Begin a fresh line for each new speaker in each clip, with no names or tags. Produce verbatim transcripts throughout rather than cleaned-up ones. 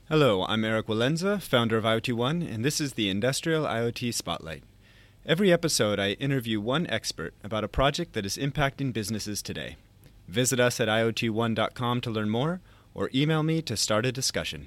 Hello, I'm Eric Walenza, founder of IoT One, and this is the Industrial IoT Spotlight. Every episode, I interview one expert about a project that is impacting businesses today. Visit us at I O T one dot com to learn more, or email me to start a discussion.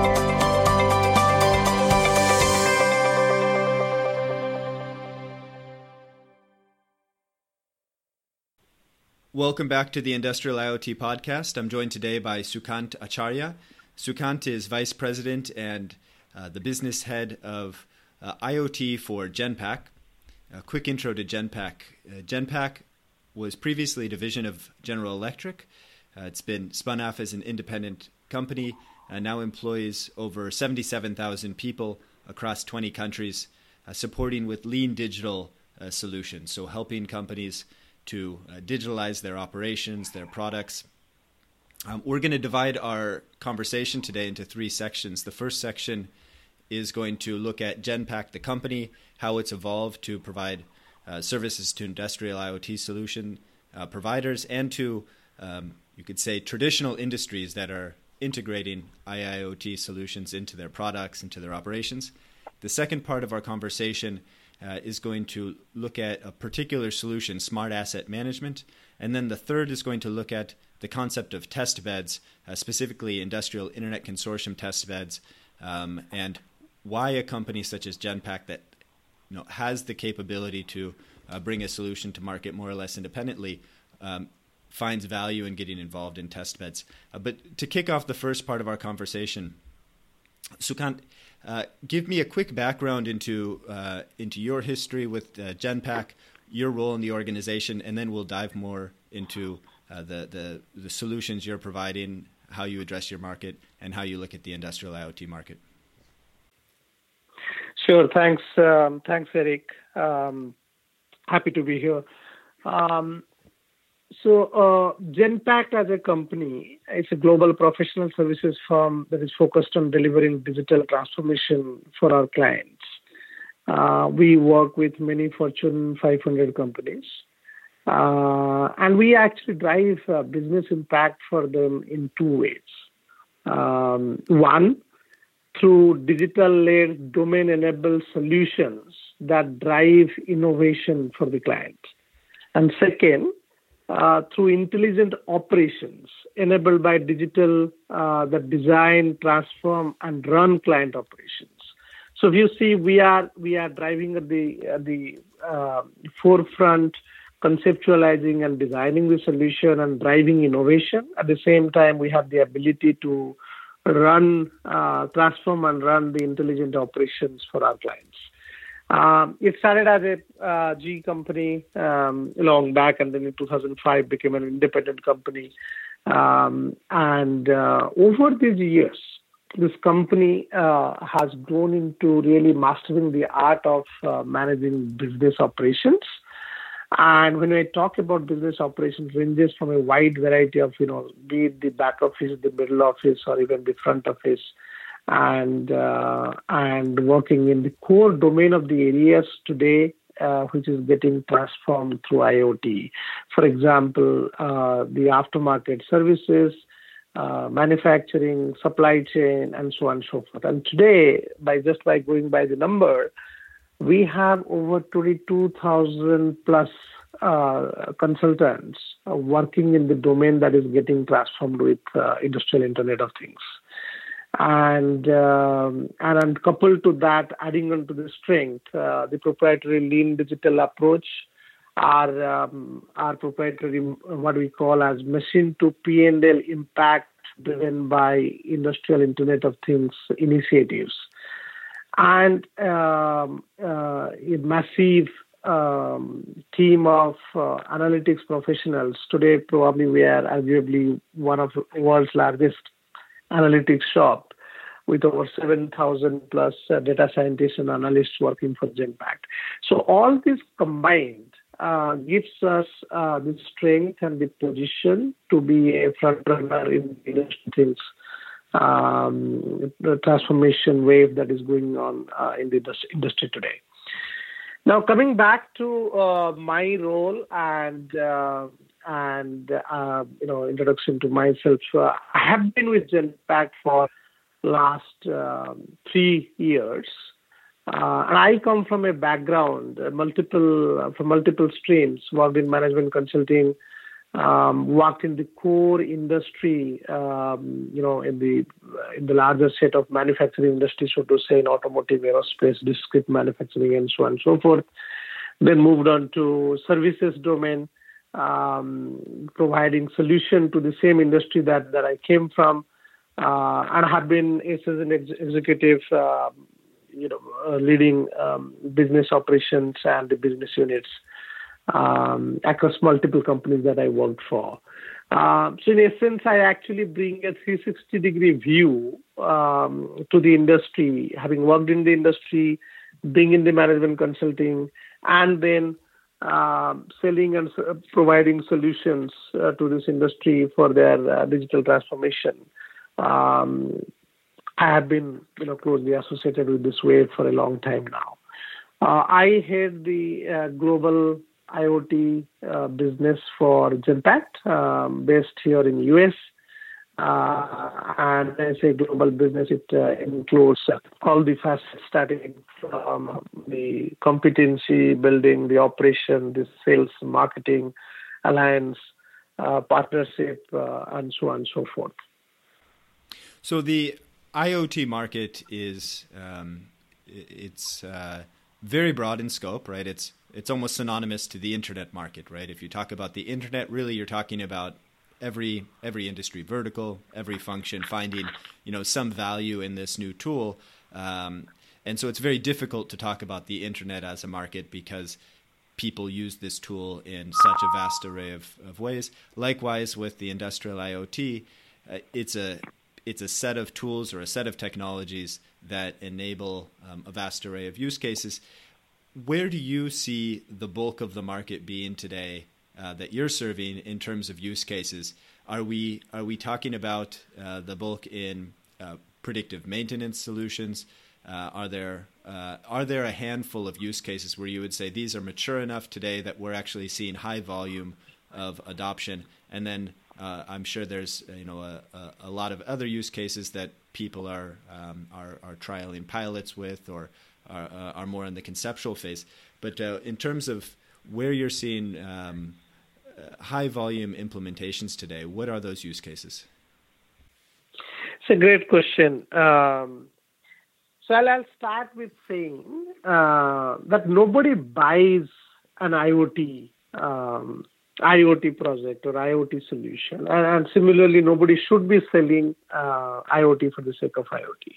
Welcome back to the Industrial IoT Podcast. I'm joined today by Sukant Acharya. Sukant is Vice President and uh, the business head of uh, IoT for Genpact. A quick intro to Genpact. Uh, Genpact was previously a division of General Electric. Uh, it's been spun off as an independent company and now employs over seventy-seven thousand people across twenty countries, uh, supporting with lean digital uh, solutions, so helping companies to uh, digitalize their operations, their products. Um, we're going to divide our conversation today into three sections. The first section is going to look at Genpact, the company, how it's evolved to provide uh, services to industrial IoT solution uh, providers and to, um, you could say, traditional industries that are integrating I I O T solutions into their products, into their operations. The second part of our conversation uh, is going to look at a particular solution, smart asset management. And then the third is going to look at the concept of test beds, uh, specifically industrial internet consortium test beds, um, and why a company such as Genpact that you know has the capability to uh, bring a solution to market more or less independently um, finds value in getting involved in test beds. Uh, but to kick off the first part of our conversation, Sukant, uh, give me a quick background into uh, into your history with uh, Genpact, your role in the organization, and then we'll dive more into uh, the, the the solutions you're providing, how you address your market, and how you look at the industrial IoT market.
Sure. Thanks. Um, thanks, Eric. Um, happy to be here. Um, so uh, Genpact as a company, it's a global professional services firm that is focused on delivering digital transformation for our clients. Uh, we work with many Fortune five hundred companies. Uh, and we actually drive uh, business impact for them in two ways. Um, one, through digital-led, domain-enabled solutions that drive innovation for the client. And second, uh, through intelligent operations enabled by digital uh, that design, transform, and run client operations. So if you see, we are we are driving at the at the uh, forefront, conceptualizing and designing the solution and driving innovation. At the same time, we have the ability to run, uh, transform and run the intelligent operations for our clients. Um, it started as a uh, G company um, long back, and then in two thousand five became an independent company. Um, and uh, over these years, this company uh, has grown into really mastering the art of uh, managing business operations. And when I talk about business operations, ranges from a wide variety of, you know, be it the back office, the middle office, or even the front office, and uh, and working in the core domain of the areas today, uh, which is getting transformed through IoT. For example, uh, the aftermarket services, uh, manufacturing, supply chain, and so on and so forth. And today, by just by going by the number, we have over twenty-two thousand plus uh, consultants uh, working in the domain that is getting transformed with uh, industrial Internet of Things. And, um, and and coupled to that, adding on to the strength, uh, the proprietary lean digital approach, our, um, our proprietary, what we call as machine to P and L impact driven by industrial Internet of Things initiatives. And um, uh, a massive um, team of uh, analytics professionals. Today, probably we are arguably one of the world's largest analytics shop with over seven thousand plus uh, data scientists and analysts working for Genpact. So all this combined uh, gives us uh, the strength and the position to be a front runner in industry things. Um, the transformation wave that is going on uh, in the industry today. Now, coming back to uh, my role and uh, and uh, you know introduction to myself, uh, I have been with Genpact for last um, three years. Uh, and I come from a background, uh, multiple uh, from multiple streams, worked in management consulting, um, worked in the core industry, um, you know, in the in the larger set of manufacturing industry, so to say, in automotive, aerospace, discrete manufacturing, and so on and so forth. Then moved on to services domain, um, providing solution to the same industry that, that I came from, uh, and have been as an ex- executive, uh, you know, uh, leading um, business operations and the business units um, across multiple companies that I worked for. Uh, so in essence, I actually bring a three sixty degree view um, to the industry, having worked in the industry, being in the management consulting, and then uh, selling and uh, providing solutions uh, to this industry for their uh, digital transformation. Um, I have been, you know, closely associated with this wave for a long time now. Uh, I head the uh, global IoT uh, business for Genpact, um, based here in the U S. Uh, and when I say global business, it uh, includes uh, all the facets, starting from the competency building, the operation, the sales, marketing, alliance, uh, partnership, uh, and so on and so forth.
So the IoT market is um, it's uh, very broad in scope, right? It's it's almost synonymous to the internet market, right? If you talk about the internet, really you're talking about every every industry vertical, every function finding, you know, some value in this new tool. Um, and so it's very difficult to talk about the internet as a market because people use this tool in such a vast array of, of ways. Likewise, with the industrial IoT, uh, it's a it's a set of tools or a set of technologies that enable um, a vast array of use cases. Where do you see the bulk of the market being today uh, that you're serving in terms of use cases? Are we are we talking about uh, the bulk in uh, predictive maintenance solutions? Uh, are there uh, are there a handful of use cases where you would say these are mature enough today that we're actually seeing high volume of adoption? And then uh, I'm sure there's you know a, a, a lot of other use cases that people are um, are, are trialing pilots with or are, uh, are more in the conceptual phase. But uh, in terms of where you're seeing um, uh, high volume implementations today, what are those use cases?
It's a great question. Um, So I'll, I'll start with saying uh, that nobody buys an IoT um, IoT project or IoT solution, and, and similarly, nobody should be selling uh, IoT for the sake of IoT.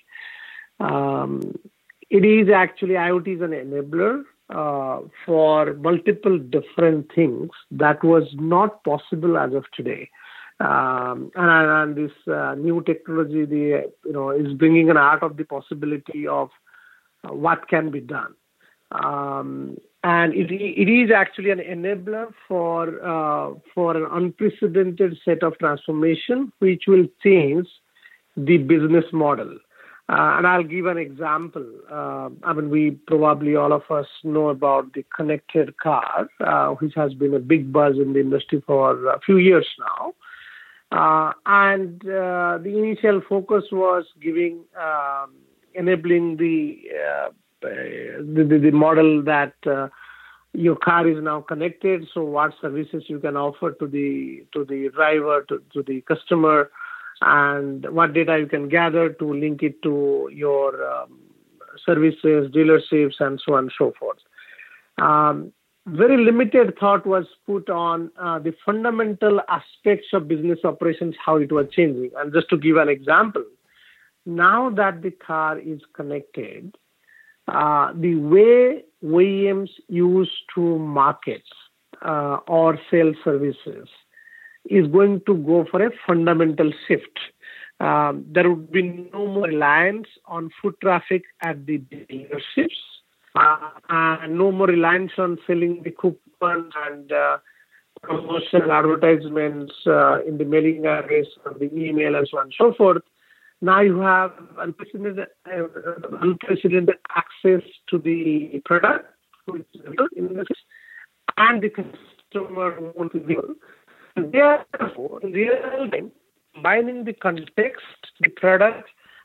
Um, it is actually IoT is an enabler uh, for multiple different things that was not possible as of today. Um, and, and this uh, new technology, the you know, is bringing an art of the possibility of uh, what can be done, um, and it it is actually an enabler for uh, for an unprecedented set of transformation, which will change the business model. Uh, and I'll give an example. Uh, I mean, we probably all of us know about the connected car, uh, which has been a big buzz in the industry for a few years now. Uh, and uh, the initial focus was giving, um, enabling the, uh, the, the the model that uh, your car is now connected. So, what services you can offer to the to the driver, to, to the customer, and what data you can gather to link it to your um, services, dealerships, and so on and so forth. Um, Very limited thought was put on uh, the fundamental aspects of business operations, how it was changing. And just to give an example, now that the car is connected, uh, the way O E Ms used to market uh, or sell services is going to go for a fundamental shift. Um, there would be no more reliance on foot traffic at the dealerships. Uh, uh, no more reliance on selling the coupons and uh, promotional advertisements uh, in the mailing address or the email and so on and so forth. Now you have unprecedented, uh, unprecedented access to the product, which is and the customer wants to deal. Therefore, in real time, combining the context, the product,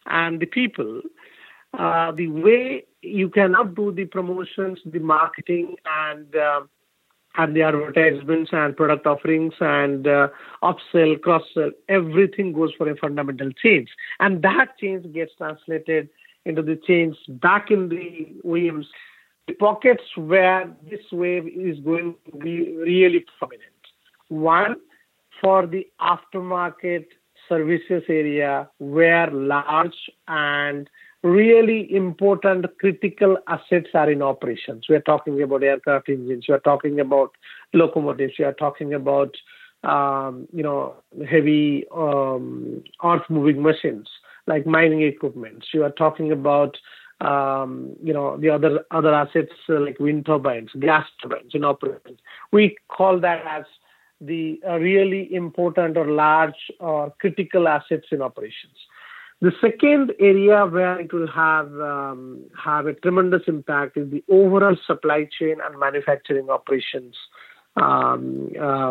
and the people, uh, the way you cannot do the promotions, the marketing, and uh, and the advertisements and product offerings and uh, upsell, cross-sell, everything goes for a fundamental change. And that change gets translated into the change back in the O E Ms, the pockets where this wave is going to be really prominent. One, for the aftermarket services area, where large and really important critical assets are in operations. We are talking about aircraft engines. We are talking about locomotives. We are talking about um, you know heavy um, earth-moving machines like mining equipment. You are talking about um, you know the other other assets uh, like wind turbines, gas turbines in operations. We call that as the uh, really important or large or critical assets in operations. The second area where it will have um, have a tremendous impact is the overall supply chain and manufacturing operations um, uh,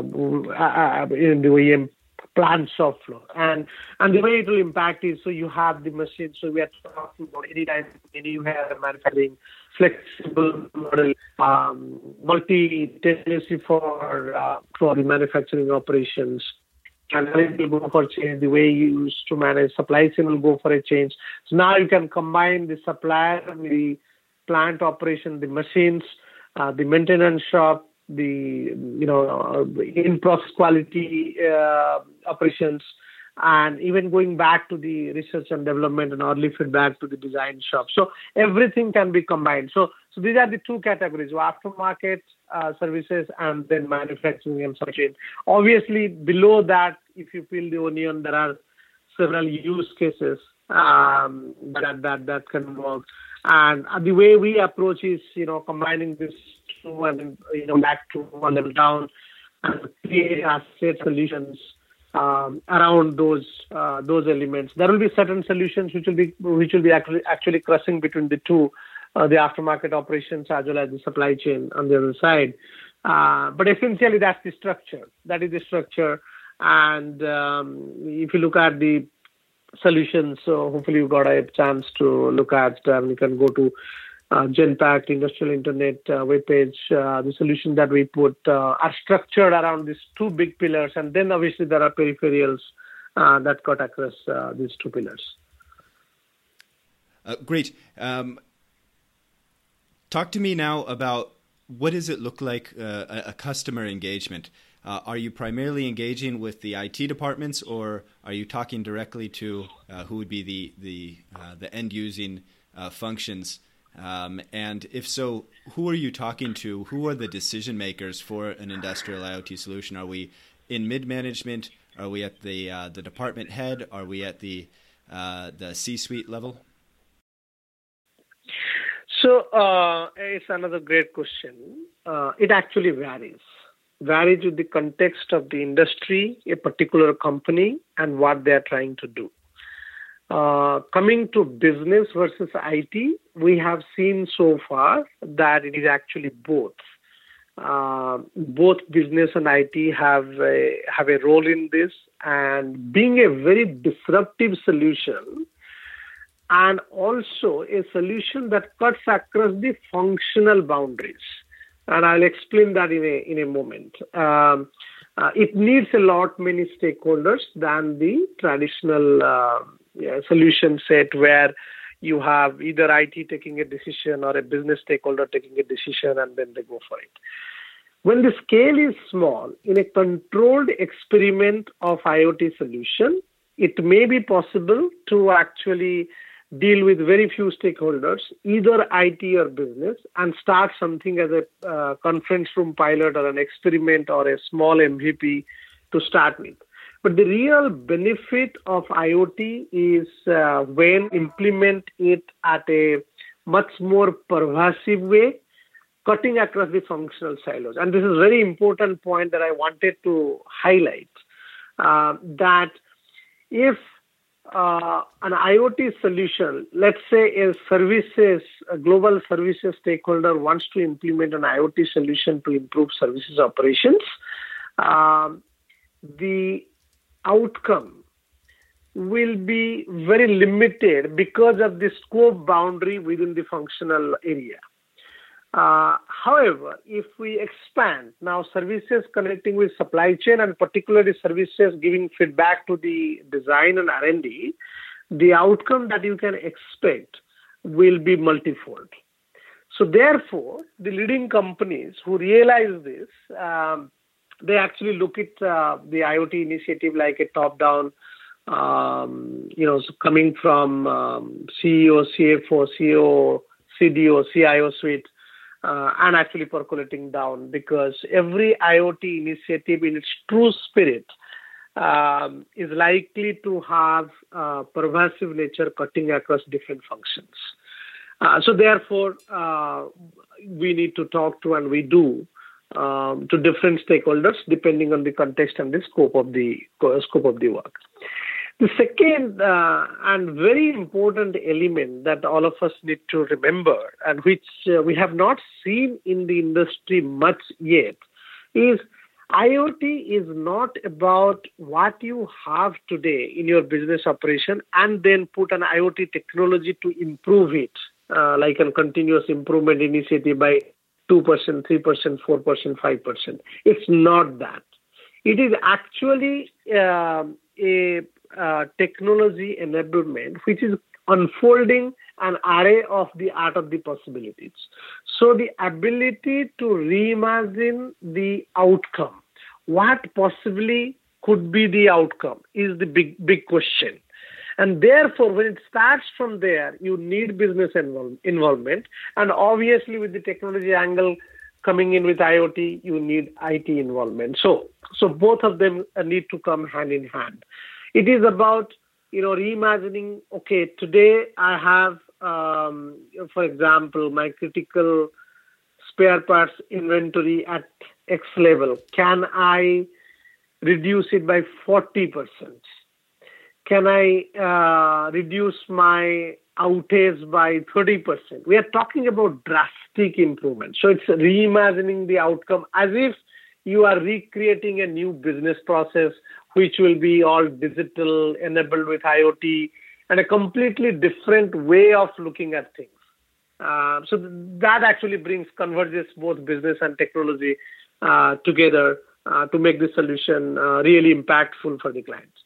in the O E M plant shop floor. And and the way it will impact is, so you have the machines. So we are talking about anytime you have manufacturing, flexible model, um, multi-tendency for uh, for the manufacturing operations. And it will go for change. The way you used to manage supply chain will go for a change. So now you can combine the supplier, the plant operation, the machines, uh, the maintenance shop, the you know in-process quality uh, operations, and even going back to the research and development and early feedback to the design shop. So everything can be combined. So so these are the two categories: aftermarket uh, services and then manufacturing and supply chain. Obviously, below that, if you peel the onion, there are several use cases um, that that that can work. And the way we approach is, you know, combining this two and you know back to one level down and create asset solutions um, around those uh, those elements. There will be certain solutions which will be which will be actually actually crossing between the two, uh, the aftermarket operations as well as the supply chain on the other side. Uh, but essentially, that's the structure. That is the structure. And um, if you look at the solutions, so hopefully you got a chance to look at, um, you can go to uh, Genpact Industrial Internet uh, webpage. Uh, the solution that we put uh, are structured around these two big pillars, and then obviously there are peripherals uh, that cut across uh, these two pillars.
Uh, great. Um, talk to me now about what does it look like uh, a, a customer engagement? Uh, are you primarily engaging with the I T departments, or are you talking directly to uh, who would be the the uh, the end using uh, functions? Um, and if so, who are you talking to? Who are the decision makers for an industrial IoT solution? Are we in mid management? Are we at the uh, the department head? Are we at the uh, the C-suite level?
So uh, it's another great question. Uh, it actually varies. varies with the context of the industry, a particular company, and what they are trying to do. Uh, coming to business versus I T, we have seen so far that it is actually both. Uh, both business and I T have a, have a role in this, and being a very disruptive solution, and also a solution that cuts across the functional boundaries. And I'll explain that in a in a moment. Um, uh, it needs a lot many stakeholders than the traditional uh, yeah, solution set, where you have either I T taking a decision or a business stakeholder taking a decision, and then they go for it. When the scale is small, in a controlled experiment of IoT solution, it may be possible to actually deal with very few stakeholders, either I T or business, and start something as a uh, conference room pilot or an experiment or a small M V P to start with. But the real benefit of IoT is uh, when implement it at a much more pervasive way, cutting across the functional silos. And this is a very important point that I wanted to highlight, uh, that if Uh, an IoT solution, let's say a services, a global services stakeholder wants to implement an IoT solution to improve services operations, um, the outcome will be very limited because of the scope boundary within the functional area. Uh, however, if we expand now services connecting with supply chain and particularly services giving feedback to the design and R and D, the outcome that you can expect will be multifold. So therefore, the leading companies who realize this, um, they actually look at uh, the IoT initiative like a top-down, um, you know, so coming from um, C E O, C F O, C O, C D O, C I O suite, uh, and actually percolating down, because every IoT initiative in its true spirit um, is likely to have uh, pervasive nature cutting across different functions. Uh, so therefore, uh, we need to talk to, and we do, um, to different stakeholders depending on the context and the scope of the uh, scope of the work. The second uh, and very important element that all of us need to remember, and which uh, we have not seen in the industry much yet, is IoT is not about what you have today in your business operation and then put an IoT technology to improve it, uh, like a continuous improvement initiative by two percent, three percent, four percent, five percent. It's not that. It is actually uh, a uh, technology enablement which is unfolding an array of the art of the possibilities. So the ability to reimagine the outcome, what possibly could be the outcome, is the big, big question. And therefore, when it starts from there, you need business involve- involvement. And obviously, with the technology angle coming in with IoT, you need I T involvement. So, so both of them need to come hand in hand. It is about, you know, reimagining, okay, today I have, um, for example, my critical spare parts inventory at X level. Can I reduce it by forty percent? Can I uh, reduce my outage by thirty percent? We are talking about drastic improvement. So it's reimagining the outcome as if you are recreating a new business process, which will be all digital, enabled with IoT, and a completely different way of looking at things. Uh, so that actually brings, converges both business and technology uh, together uh, to make the solution uh, really impactful for the clients.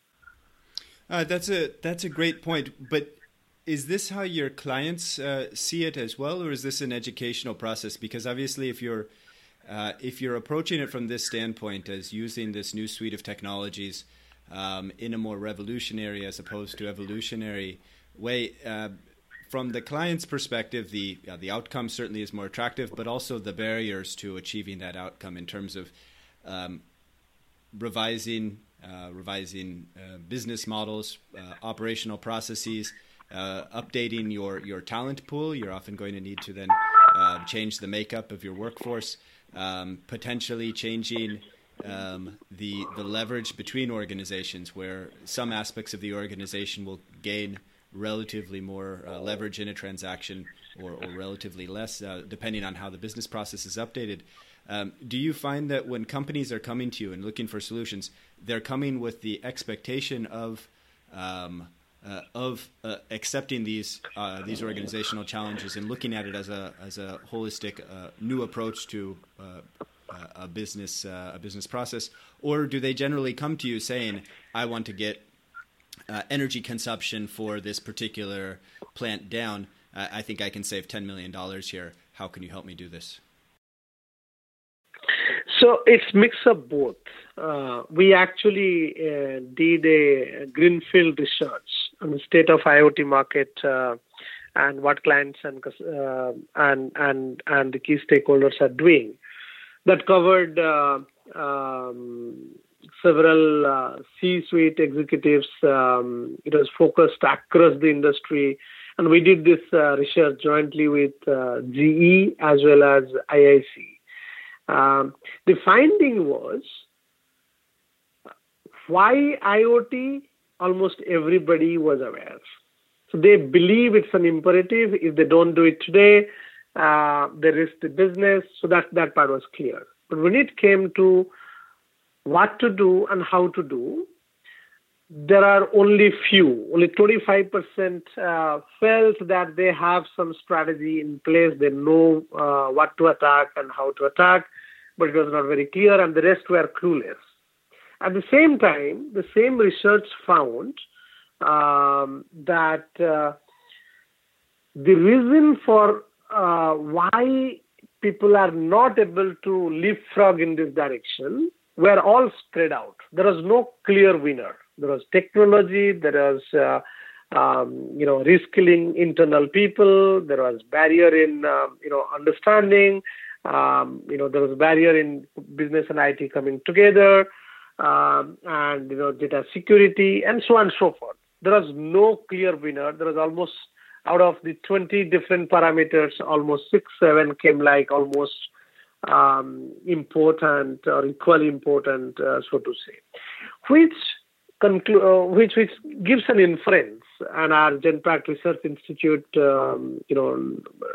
Uh, that's a that's a great point. But is this how your clients uh, see it as well, or is this an educational process? Because obviously, if you're uh, if you're approaching it from this standpoint, as using this new suite of technologies um, in a more revolutionary as opposed to evolutionary way, uh, from the client's perspective, the uh, the outcome certainly is more attractive, but also the barriers to achieving that outcome in terms of um, revising. Uh, revising uh, business models, uh, operational processes, uh, updating your, your talent pool. You're often going to need to then uh, change the makeup of your workforce, um, potentially changing um, the the leverage between organizations, where some aspects of the organization will gain relatively more uh, leverage in a transaction or, or relatively less, uh, depending on how the business process is updated. Um, do you find that when companies are coming to you and looking for solutions, they're coming with the expectation of um, uh, of uh, accepting these uh, these organizational challenges and looking at it as a as a holistic uh, new approach to uh, a business uh, a business process, or do they generally come to you saying, "I want to get uh, energy consumption for this particular plant down. Uh, I think I can save ten million dollars here. How can you help me do this?"
So it's mix of both. Uh, we actually uh, did a greenfield research on the state of IoT market uh, and what clients and uh, and and and the key stakeholders are doing. That covered uh, um, several uh, C-suite executives. Um, it was focused across the industry, and we did this uh, research jointly with uh, G E as well as I I C. Um, the finding was why IoT, almost everybody was aware. So they believe it's an imperative. If they don't do it today, uh, they risk the business. So that, that part was clear. But when it came to what to do and how to do, there are only few, only twenty-five percent uh, felt that they have some strategy in place. They know uh, what to attack and how to attack, but it was not very clear, and the rest were clueless. At the same time, the same research found um, that uh, the reason for uh, why people are not able to leapfrog in this direction were all spread out. There was no clear winner. There was technology, there was, uh, um, you know, reskilling internal people, there was barrier in, uh, you know, understanding, um, you know, there was barrier in business and I T coming together, um, and, you know, data security, and so on and so forth. There was no clear winner. There was almost, out of the twenty different parameters, almost six, seven came like almost um, important or equally important, uh, so to say, which Conclu- uh, which which gives an inference, and our Genpact Research Institute, um, you know,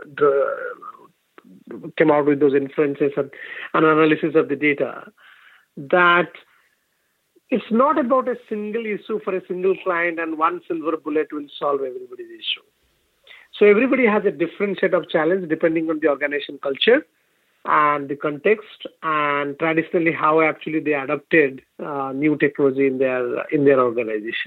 d- came out with those inferences and an analysis of the data, that it's not about a single issue for a single client and one silver bullet will solve everybody's issue. So everybody has a different set of challenges depending on the organization culture and the context, and traditionally how actually they adopted uh, new technology in their in their organization.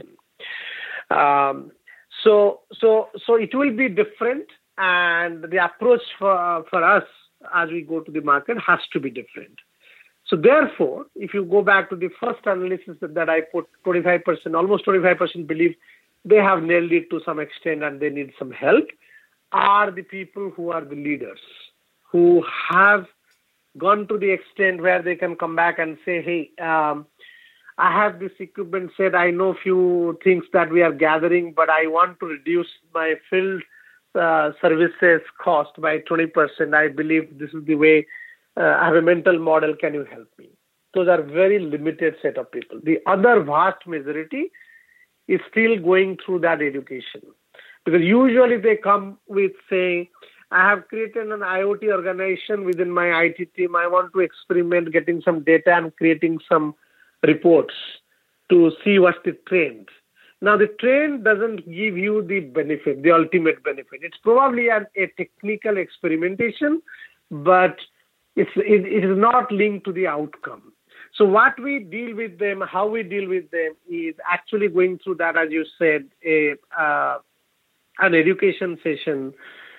Um, so so so it will be different, and the approach for for us as we go to the market has to be different. So therefore, if you go back to the first analysis that, that I put, twenty-five percent, almost twenty-five percent believe they have nailed it to some extent and they need some help, are the people who are the leaders, who have gone to the extent where they can come back and say, hey, um, I have this equipment set, I know few things that we are gathering, but I want to reduce my field uh, services cost by twenty percent. I believe this is the way, uh, I have a mental model, can you help me? Those are very limited set of people. The other vast majority is still going through that education. Because usually they come with saying, I have created an IoT organization within my I T team. I want to experiment getting some data and creating some reports to see what's the trend. Now, the trend doesn't give you the benefit, the ultimate benefit. It's probably an, a technical experimentation, but it's, it, it is not linked to the outcome. So what we deal with them, how we deal with them is actually going through that, as you said, a uh, an education session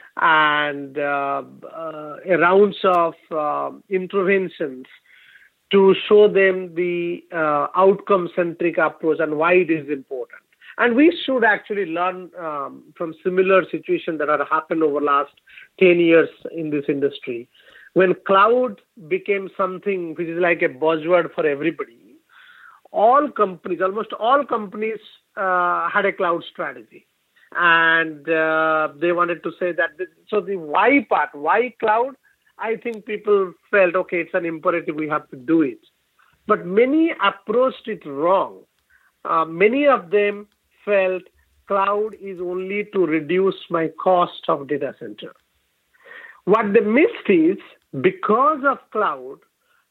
and uh, uh, a rounds of uh, interventions to show them the uh, outcome-centric approach and why it is important. And we should actually learn um, from similar situations that have happened over the last ten years in this industry. When cloud became something which is like a buzzword for everybody, all companies, almost all companies uh, had a cloud strategy. And uh, they wanted to say that, this, so the why part, why cloud, I think people felt, okay, it's an imperative, we have to do it. But many approached it wrong. Uh, many of them felt cloud is only to reduce my cost of data center. What they missed is, because of cloud,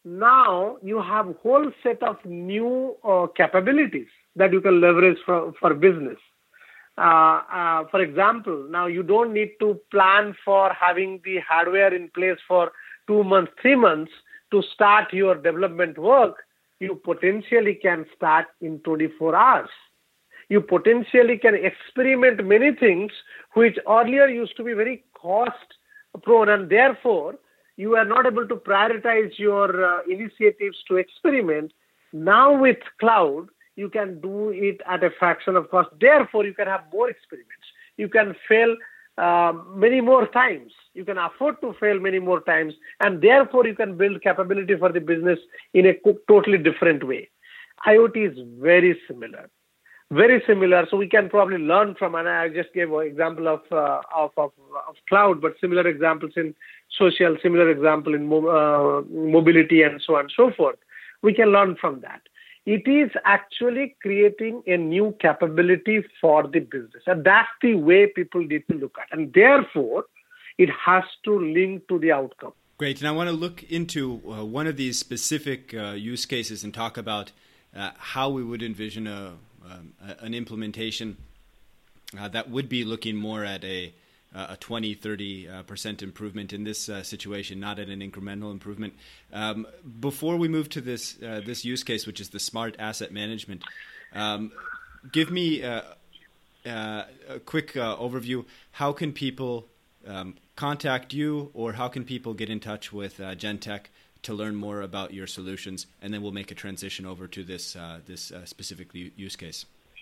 now you have a whole set of new uh, capabilities that you can leverage for, for business. Uh, uh, for example, now you don't need to plan for having the hardware in place for two months, three months to start your development work. You potentially can start in twenty-four hours. You potentially can experiment many things which earlier used to be very cost prone, and therefore you are not able to prioritize your uh, initiatives to experiment. Now with cloud, you can do it at a fraction of cost. Therefore, you can have more experiments. You can fail uh, many more times. You can afford to fail many more times. And therefore, you can build capability for the business in a totally different way. IoT is very similar. Very similar. So we can probably learn from, and I just gave an example of, uh, of, of, of cloud, but similar examples in social, similar example in mo- uh, mobility and so on and so forth. We can learn from that. It is actually creating a new capability for the business. And that's the way people need to look at it. And therefore, it has to link to the outcome.
Great. And I want to look into uh, one of these specific uh, use cases and talk about uh, how we would envision a, um, an implementation uh, that would be looking more at a a twenty, thirty percent improvement in this uh, situation, not at an incremental improvement. Um, before we move to this uh, this use case, which is the smart asset management, um, give me uh, uh, a quick uh, overview. How can people um, contact you, or how can people get in touch with uh, Genpact to learn more about your solutions? And then we'll make a transition over to this uh, this uh, specific use case.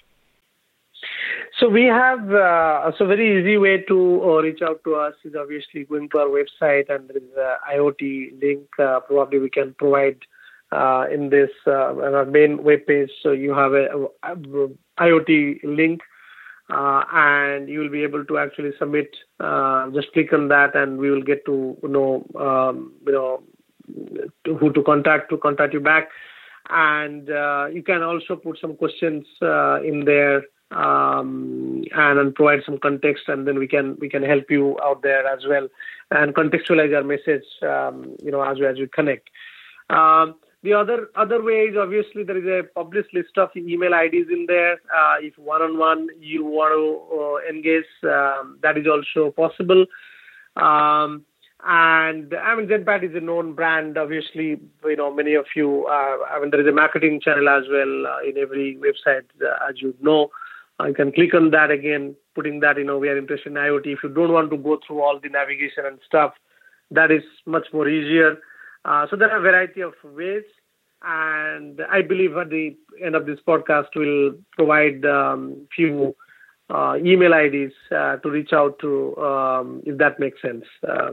So we have uh, so very easy way to uh, reach out to us is obviously going to our website, and there is a IoT link. Uh, probably we can provide uh, in this uh, on our main web page. So you have a, a, a IoT link, uh, and you will be able to actually submit. Uh, just click on that, and we will get to know um, you know to who to contact to contact you back. And uh, you can also put some questions uh, in there. Um, and, and provide some context, and then we can we can help you out there as well, and contextualize our message, um, you know, as we as we connect. Um, the other other way is obviously there is a published list of email I Ds in there. Uh, if one on one you want to uh, engage, um, that is also possible. Um, and I mean, Genpact is a known brand. Obviously, you know, many of you. Uh, I mean, there is a marketing channel as well uh, in every website, uh, as you know. You can click on that again, putting that, you know, we are interested in IoT. If you don't want to go through all the navigation and stuff, that is much more easier. Uh, so there are a variety of ways. And I believe at the end of this podcast, we'll provide um, few uh, email I Ds uh, to reach out to, um, if that makes sense. Uh,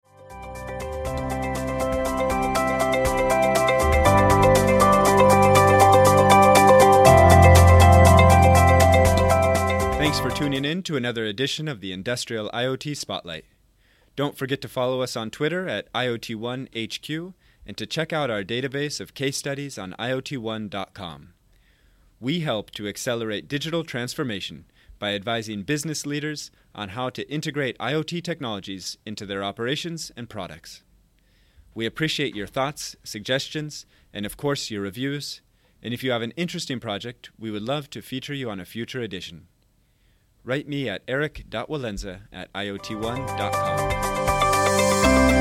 Thanks for tuning in to another edition of the Industrial IoT Spotlight. Don't forget to follow us on Twitter at I O T one H Q and to check out our database of case studies on I O T one dot com. We help to accelerate digital transformation by advising business leaders on how to integrate IoT technologies into their operations and products. We appreciate your thoughts, suggestions, and of course your reviews. And if you have an interesting project, we would love to feature you on a future edition. Write me at eric dot walenza at I O T one dot com.